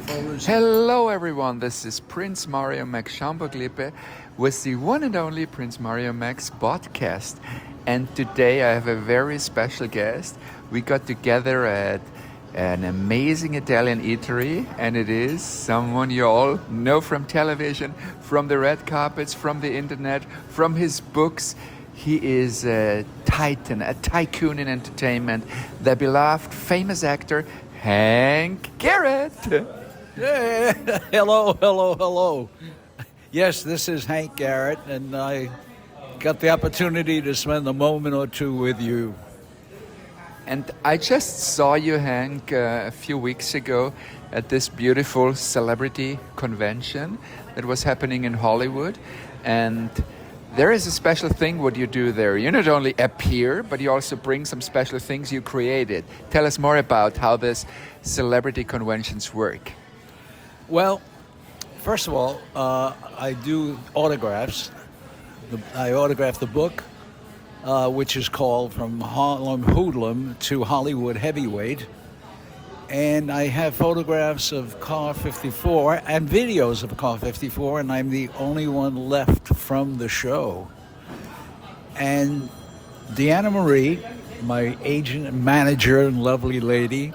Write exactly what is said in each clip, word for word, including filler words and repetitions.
Hello everyone, this is Prince Mario Max Schamberglippe with the one and only Prince Mario Max podcast. And today I have a very special guest. We got together at an amazing Italian eatery, and it is someone you all know from television, from the red carpets, from the internet, from his books. He is a titan, a tycoon in entertainment, the beloved famous actor Hank Garrett. Yeah, hello, hello, hello. Yes, this is Hank Garrett, and I got the opportunity to spend a moment or two with you. And I just saw you, Hank, uh, a few weeks ago at this beautiful celebrity convention that was happening in Hollywood. And there is a special thing what you do there. You not only appear, but you also bring some special things you created. Tell us more about how this celebrity conventions work. Well, first of all, uh, I do autographs. The, I autograph the book, uh, which is called From Harlem Hoodlum to Hollywood Heavyweight. And I have photographs of Car fifty-four and videos of Car fifty-four, and I'm the only one left from the show. And Deanna Marie, my agent and manager and lovely lady,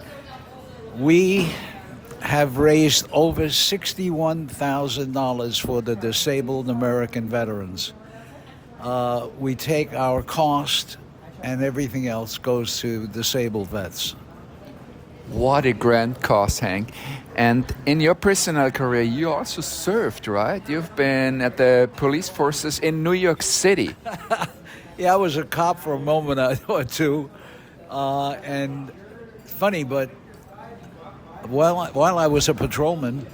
we have raised over sixty-one thousand dollars for the disabled American veterans. Uh, we take our cost and everything else goes to disabled vets. What a grand cause, Hank. And in your personal career, you also served, right? You've been at the police forces in New York City. Yeah, I was a cop for a moment or two. Uh, and funny, but while, while I was a patrolman,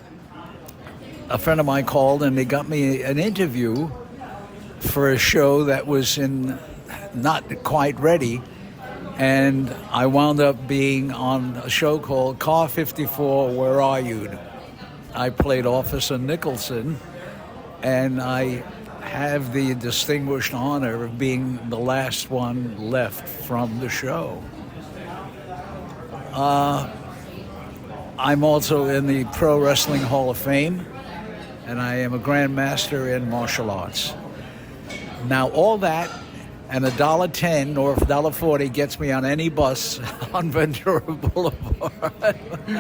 a friend of mine called and they got me an interview for a show that was in not quite ready. And I wound up being on a show called Car fifty-four, Where Are You? I played Officer Nicholson, and I have the distinguished honor of being the last one left from the show. Uh, I'm also in the Pro Wrestling Hall of Fame, and I am a Grand Master in martial arts. Now, all that and a dollar ten or a dollar forty gets me on any bus on Ventura Boulevard.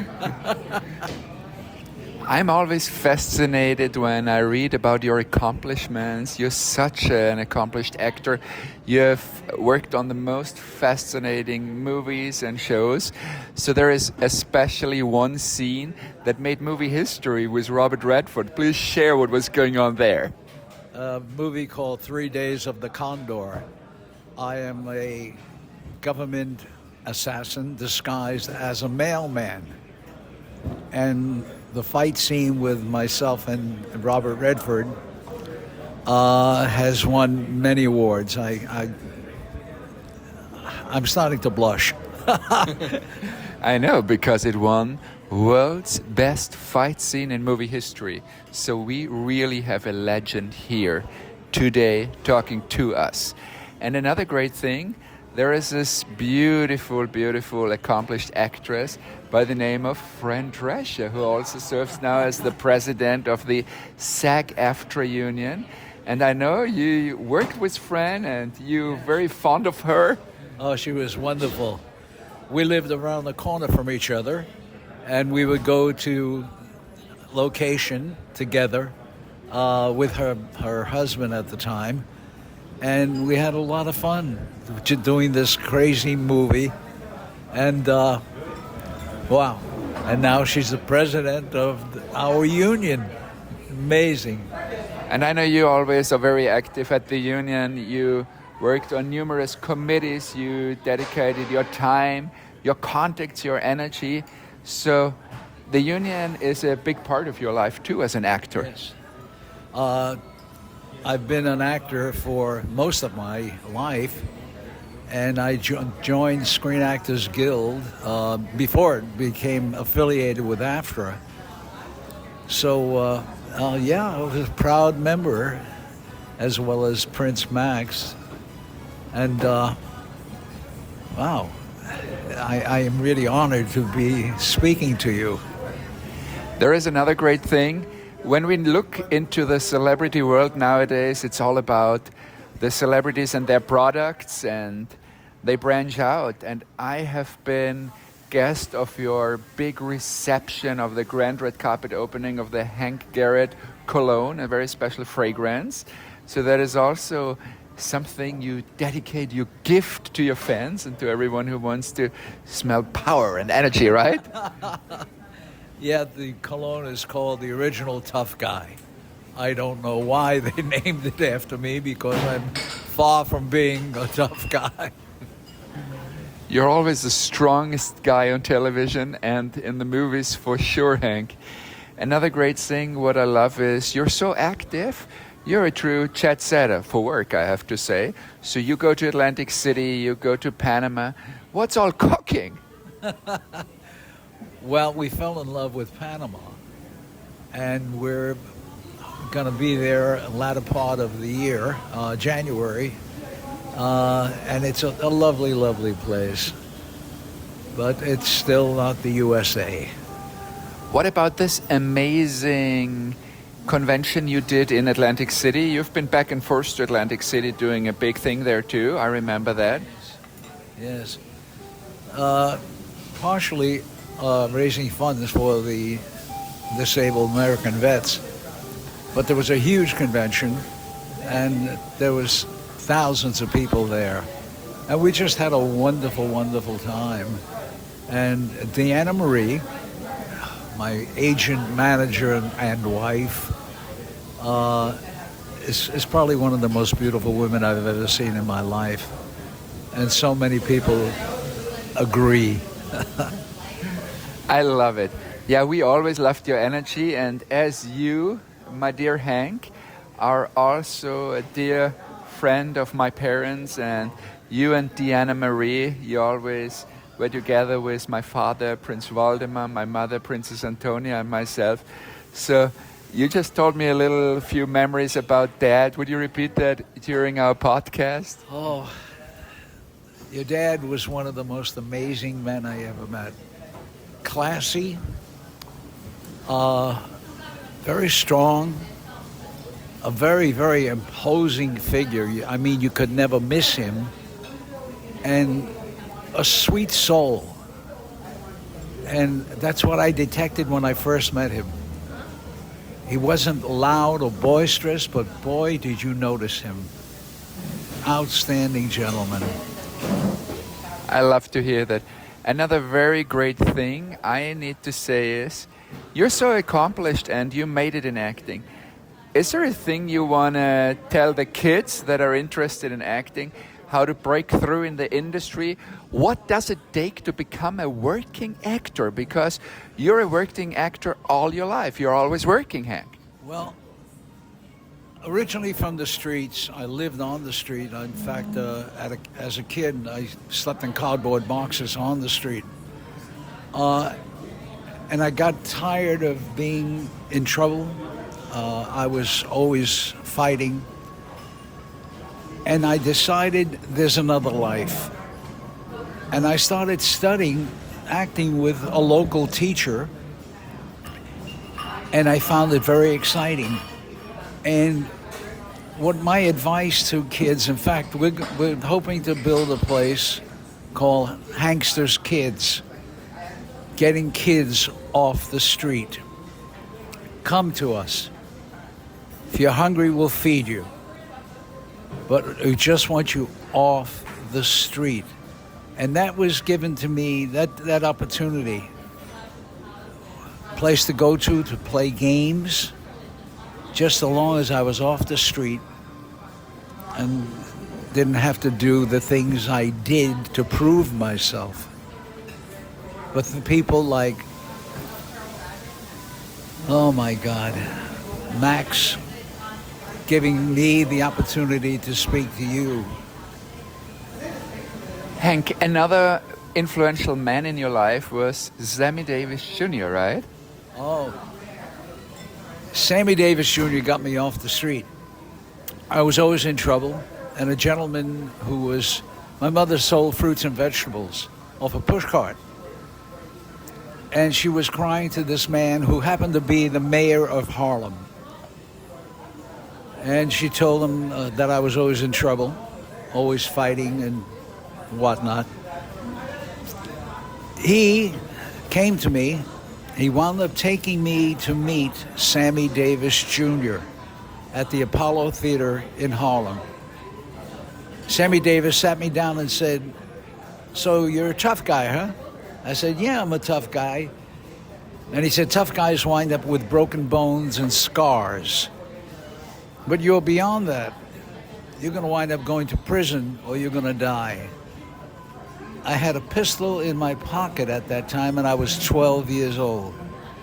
I'm always fascinated when I read about your accomplishments. You're such an accomplished actor. You have worked on the most fascinating movies and shows. So there is especially one scene that made movie history with Robert Redford. Please share what was going on there. A movie called Three Days of the Condor. I am a government assassin disguised as a mailman. And the fight scene with myself and Robert Redford uh, has won many awards. I, I, I'm starting to blush. I know, because it won World's Best Fight Scene in Movie History. So we really have a legend here today talking to us. And another great thing, there is this beautiful, beautiful, accomplished actress by the name of Fran Drescher, who also serves now as the president of the SAG-AFTRA union. And I know you worked with Fran and you're very fond of her. Oh, she was wonderful. We lived around the corner from each other, and we would go to location together uh, with her, her husband at the time. And we had a lot of fun doing this crazy movie. And uh, wow. And now she's the president of our union. Amazing. And I know you always are very active at the union. You worked on numerous committees. You dedicated your time, your contacts, your energy. So the union is a big part of your life too as an actor. Yes. Uh, I've been an actor for most of my life, and I jo- joined Screen Actors Guild uh, before it became affiliated with AFTRA. So, uh, uh, yeah, I was a proud member, as well as Prince Max. And, uh, wow, I, I am really honored to be speaking to you. There is another great thing. When we look into the celebrity world nowadays, it's all about the celebrities and their products, and they branch out. And I have been guest of your big reception of the grand red carpet opening of the Hank Garrett cologne, a very special fragrance. So that is also something you dedicate, you gift to your fans and to everyone who wants to smell power and energy, right? Yeah, the cologne is called the Original Tough Guy. I don't know why they named it after me, because I'm far from being a tough guy. You're always the strongest guy on television and in the movies for sure, Hank. Another great thing, what I love is you're so active. You're a true jet setter for work, I have to say. So you go to Atlantic City, you go to Panama. What's all cooking? Well, we fell in love with Panama, and we're going to be there the latter part of the year, uh, January. Uh, and it's a, a lovely, lovely place. But it's still not the U S A. What about this amazing convention you did in Atlantic City? You've been back and forth to Atlantic City doing a big thing there too. I remember that. Yes. Uh, partially uh, raising funds for the disabled American vets. But there was a huge convention, and there was thousands of people there. And we just had a wonderful, wonderful time. And Deanna Marie, my agent, manager, and, and wife, uh, is, is probably one of the most beautiful women I've ever seen in my life. And so many people agree. I love it. Yeah, we always loved your energy. And as you, my dear Hank, are also a dear friend of my parents, and you and Deanna Marie, you always were together with my father, Prince Waldemar, my mother, Princess Antonia, and myself. So you just told me a little few memories about Dad. Would you repeat that during our podcast? Oh, your dad was one of the most amazing men I ever met. Classy, uh, very strong, a very, very imposing figure. I mean, you could never miss him. And a sweet soul. And that's what I detected when I first met him. He wasn't loud or boisterous, but boy, did you notice him. Outstanding gentleman. I love to hear that. Another very great thing I need to say is, you're so accomplished and you made it in acting. Is there a thing you want to tell the kids that are interested in acting, how to break through in the industry? What does it take to become a working actor? Because you're a working actor all your life. You're always working, Hank. Well, originally from the streets, I lived on the street. In fact, uh, at a, as a kid, I slept in cardboard boxes on the street. Uh, and I got tired of being in trouble. Uh, I was always fighting. And I decided there's another life. And I started studying acting with a local teacher. And I found it very exciting. And what my advice to kids, in fact, we're, we're hoping to build a place called Hankster's Kids, getting kids off the street. Come to us. If you're hungry, we'll feed you. But we just want you off the street. And that was given to me, that, that opportunity. Place to go to, to play games, just as long as I was off the street and didn't have to do the things I did to prove myself. But the people like, oh my God, Max, giving me the opportunity to speak to you. Hank, another influential man in your life was Sammy Davis Junior, right? Oh, Sammy Davis Junior got me off the street. I was always in trouble, and a gentleman who was, my mother sold fruits and vegetables off a pushcart. and she was crying to this man who happened to be the mayor of Harlem. And she told him uh, that I was always in trouble, always fighting and whatnot. He came to me. He wound up taking me to meet Sammy Davis Junior at the Apollo Theater in Harlem. Sammy Davis sat me down and said, "So you're a tough guy, huh?" I said, "Yeah, I'm a tough guy." And he said, "Tough guys wind up with broken bones and scars. But you're beyond that. You're going to wind up going to prison or you're going to die." I had a pistol in my pocket at that time, and I was twelve years old.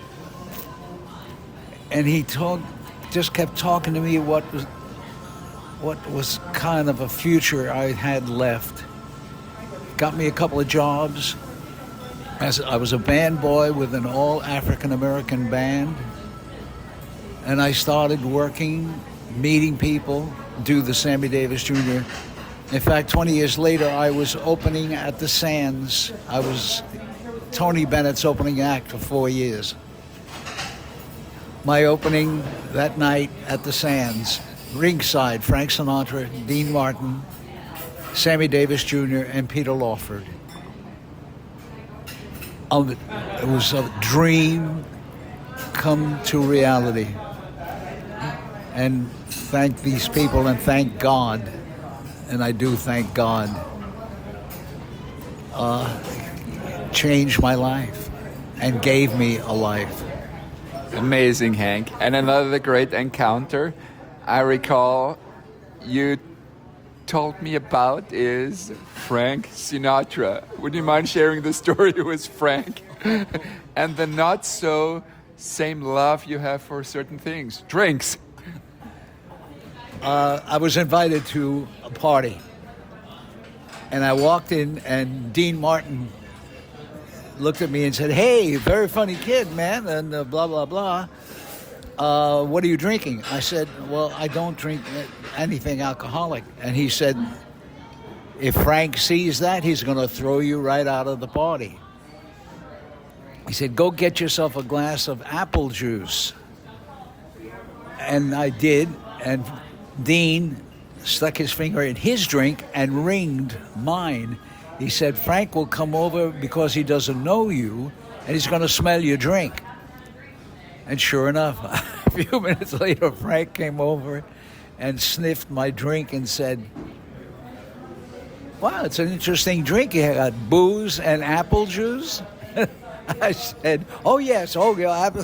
And he talk, just kept talking to me what was, what was kind of a future I had left. Got me a couple of jobs. As I was a band boy with an all African American band, and I started working, meeting people, do the Sammy Davis Junior In fact, twenty years later, I was opening at the Sands. I was Tony Bennett's opening act for four years. My opening that night at the Sands, ringside, Frank Sinatra, Dean Martin, Sammy Davis Junior, and Peter Lawford. Um, It was a dream come to reality. And thank these people and thank God, and I do thank God, uh, changed my life and gave me a life. Amazing, Hank. And another great encounter I recall you told me about is Frank Sinatra. Would you mind sharing the story with Frank? And the not so same love you have for certain things, drinks. Uh, I was invited to a party, and I walked in, and Dean Martin looked at me and said, "Hey, very funny kid, man," and uh, blah, blah, blah. Uh, what are you drinking? I said, "Well, I don't drink anything alcoholic." And he said, "If Frank sees that, he's going to throw you right out of the party." He said, "Go get yourself a glass of apple juice." And I did, and Dean stuck his finger in his drink and ringed mine. He said, "Frank will come over because he doesn't know you, and he's going to smell your drink." And sure enough, a few minutes later, Frank came over and sniffed my drink and said, "Wow, it's an interesting drink. You got booze and apple juice?" I said, "Oh, yes. Oh, yeah, apple."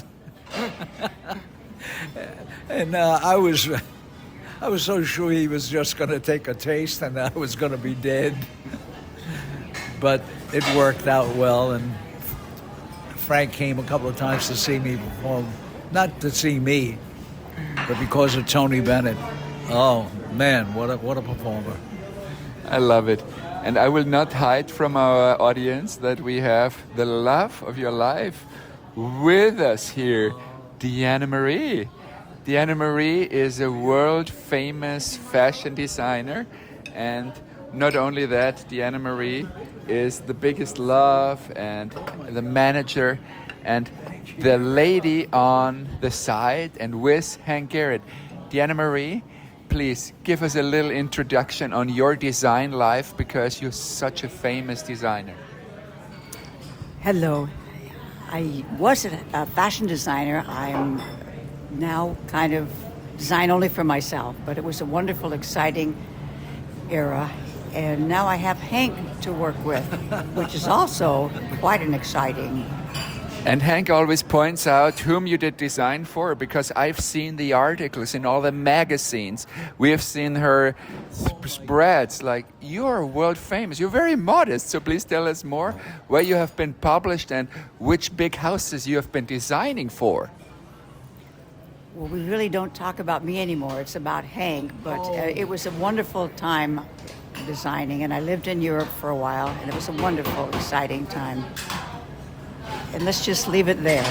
And uh, I was... I was so sure he was just going to take a taste and I was going to be dead. But it worked out well, and Frank came a couple of times to see me perform. Not to see me, but because of Tony Bennett. Oh, man, what a, what a performer. I love it. And I will not hide from our audience that we have the love of your life with us here, Deanna Marie. Deanna Marie is a world-famous fashion designer, and not only that, Deanna Marie is the biggest love and the manager and the lady on the side and with Hank Garrett. Deanna Marie, please give us a little introduction on your design life because you're such a famous designer. Hello. I was a fashion designer. I'm now kind of design only for myself, but it was a wonderful, exciting era. And now I have Hank to work with, which is also quite an exciting. And Hank always points out whom you did design for, because I've seen the articles in all the magazines. We have seen her spreads. Like, you're world famous. You're very modest, so please tell us more where you have been published and which big houses you have been designing for. Well, we really don't talk about me anymore. It's about Hank, but uh, it was a wonderful time designing, and I lived in Europe for a while, and it was a wonderful, exciting time. And let's just leave it there.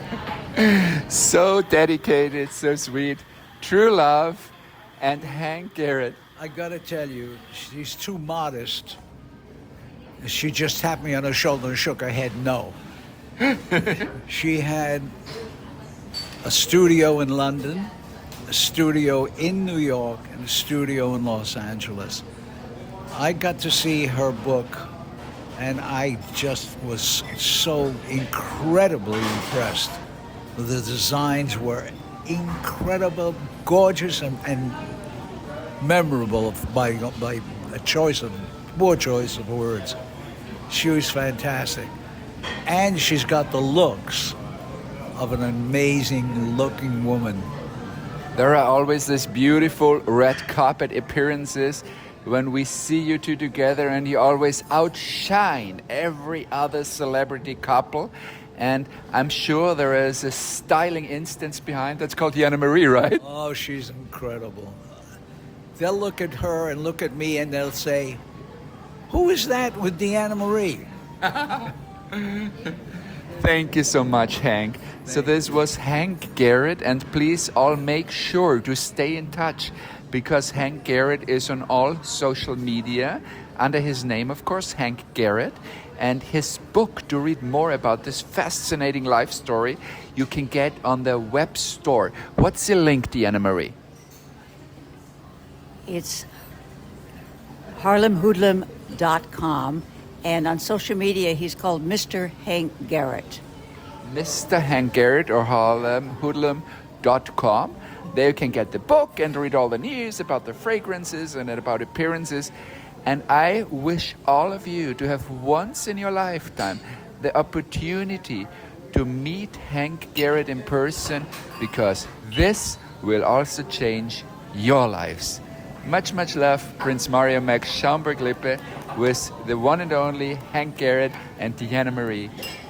So dedicated, so sweet. True love, and Hank Garrett. I gotta tell you, she's too modest. She just tapped me on the shoulder and shook her head no. She had a studio in London, a studio in New York, and a studio in Los Angeles. I got to see her book, and I just was so incredibly impressed. The designs were incredible, gorgeous, and, and memorable by, by a choice of, poor choice of words. She was fantastic. And she's got the looks of an amazing looking woman. There are always these beautiful red carpet appearances when we see you two together, and you always outshine every other celebrity couple. And I'm sure there is a styling instance behind that's called Diana Marie, right? Oh, she's incredible. They'll look at her and look at me and they'll say, "Who is that with Diana Marie?" Thank you so much, Hank. So this was Hank Garrett, and please all make sure to stay in touch, because Hank Garrett is on all social media under his name, of course, Hank Garrett. And his book, to read more about this fascinating life story, you can get on the web store. What's the link, Diana Marie? It's harlem hoodlum dot com, and on social media he's called Mister Hank Garrett. Mister Hank Garrett, or harlem hoodlum dot com. There you can get the book and read all the news about the fragrances and about appearances. And I wish all of you to have once in your lifetime the opportunity to meet Hank Garrett in person, because this will also change your lives. Much, much love, Prince Mario Max Schaumburg-Lippe with the one and only Hank Garrett and Diana Marie.